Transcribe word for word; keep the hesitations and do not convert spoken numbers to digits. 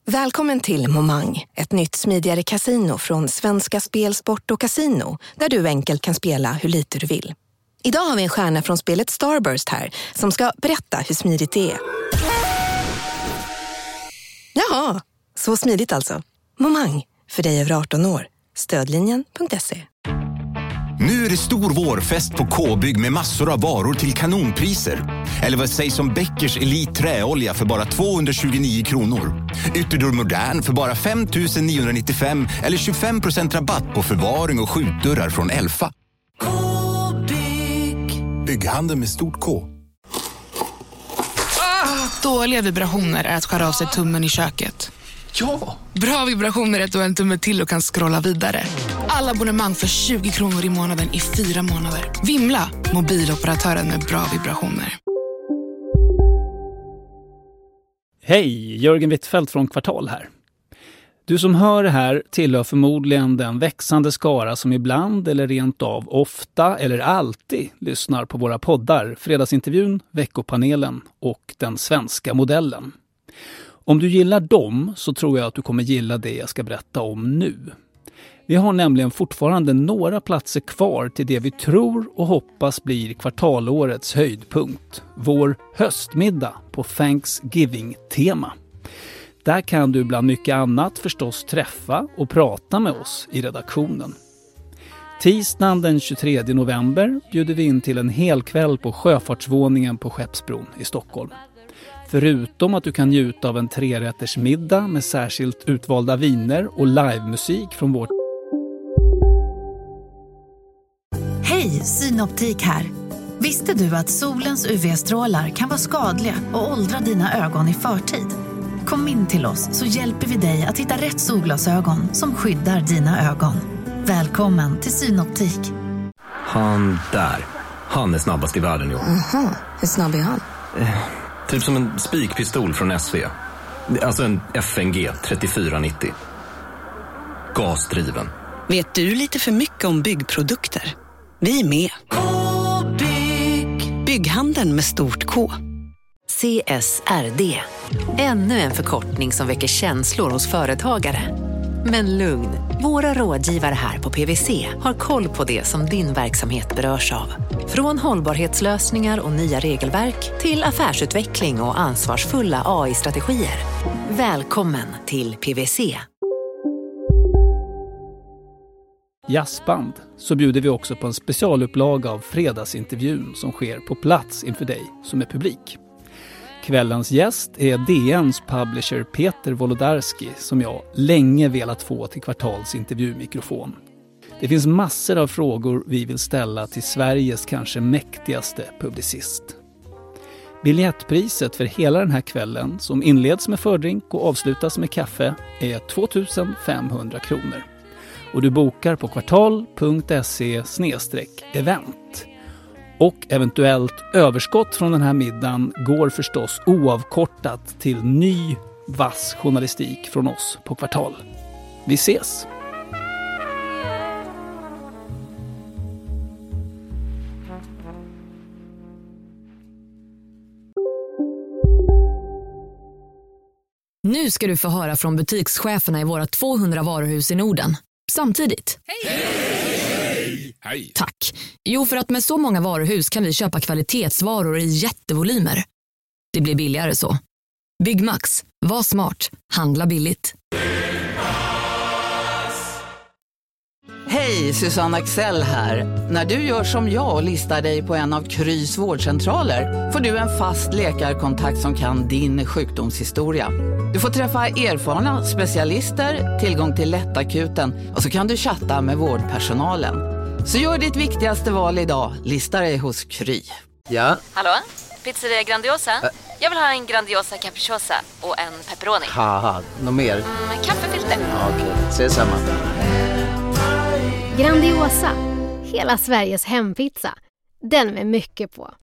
Välkommen till Momang, ett nytt smidigare casino från Svenska Spel, Sport och Casino, där du enkelt kan spela hur lite du vill. Idag har vi en stjärna från spelet Starburst här som ska berätta hur smidigt det är. Jaha, så smidigt alltså. Momang, för dig över arton år. Stödlinjen punkt se. Nu är det stor vårfest på K-bygg med massor av varor till kanonpriser. Eller vad sägs om Bäckers Elite träolja för bara tvåhundratjugonio kronor. Ytterdörr Modern för bara fem tusen niohundranittiofem eller tjugofem procent rabatt på förvaring och skjutdörrar från Elfa. K-bygg. Bygghandel med stort K. Ah, dåliga vibrationer är att skära av sig tummen i köket. Ja! Bra vibrationer är att du har en tumme till och kan scrolla vidare. Alla abonnemang för tjugo kronor i månaden i fyra månader. Vimla, mobiloperatören med bra vibrationer. Hej, Jörgen Wittfeldt från Kvartal här. Du som hör det här tillhör förmodligen den växande skara som ibland eller rent av ofta eller alltid lyssnar på våra poddar, Fredagsintervjun, Veckopanelen och Den svenska modellen. Om du gillar dem så tror jag att du kommer gilla det jag ska berätta om nu. Vi har nämligen fortfarande några platser kvar till det vi tror och hoppas blir kvartalårets höjdpunkt. Vår höstmiddag på Thanksgiving-tema. Där kan du bland mycket annat förstås träffa och prata med oss i redaktionen. Tisdagen den tjugotredje november bjuder vi in till en hel kväll på Sjöfartsvåningen på Skeppsbron i Stockholm. Förutom att du kan njuta av en trerättersmiddag med särskilt utvalda viner och livemusik från vårt... Hej, Synoptik här. Visste du att solens U V-strålar kan vara skadliga och åldra dina ögon i förtid? Kom in till oss så hjälper vi dig att hitta rätt solglasögon som skyddar dina ögon. Välkommen till Synoptik. Han där. Han är snabbast i världen, jo. Aha, hur snabb är han? Eh, typ som en spikpistol från S V. Alltså en F N G trettiofyra nittio. Gasdriven. Vet du lite för mycket om byggprodukter? Vi är med. K-bygg. Bygghandeln med stort K. C S R D. Ännu en förkortning som väcker känslor hos företagare. Men lugn, våra rådgivare här på P W C har koll på det som din verksamhet berörs av. Från hållbarhetslösningar och nya regelverk till affärsutveckling och ansvarsfulla A I-strategier. Välkommen till P W C. Jazzband så bjuder vi också på en specialupplaga av Fredagsintervjun som sker på plats inför dig som är publik. Kvällens gäst är D N:s publisher Peter Wolodarski som jag länge velat få till Kvartals intervjumikrofon. Det finns massor av frågor vi vill ställa till Sveriges kanske mäktigaste publicist. Biljettpriset för hela den här kvällen som inleds med fördrink och avslutas med kaffe är två tusen femhundra kronor. Och du bokar på kvartal punkt se snedstreck event. Och eventuellt överskott från den här middagen går förstås oavkortat till ny vass journalistik från oss på Kvartal. Vi ses! Nu ska du få höra från butikscheferna i våra tvåhundra varuhus i Norden. Samtidigt. Hej! Hej! Hej! Tack. Jo, för att med så många varuhus kan vi köpa kvalitetsvaror i jättevolymer. Det blir billigare så. Byggmax. Var smart. Handla billigt. Hej, Susanne Axel här. När du gör som jag och listar dig på en av Krys vårdcentraler får du en fast läkarkontakt som kan din sjukdomshistoria. Du får träffa erfarna specialister, tillgång till lättakuten och så kan du chatta med vårdpersonalen. Så gör ditt viktigaste val idag, lista dig hos Kry. Ja? Hallå? Pizzeria Grandiosa? Ä Jag vill ha en Grandiosa capriciosa och en pepperoni. Haha, något mer? Mm, kaffefilter. Ja, okej, okay. Ses samma. Grandiosa, hela Sveriges hempizza. Den med mycket på.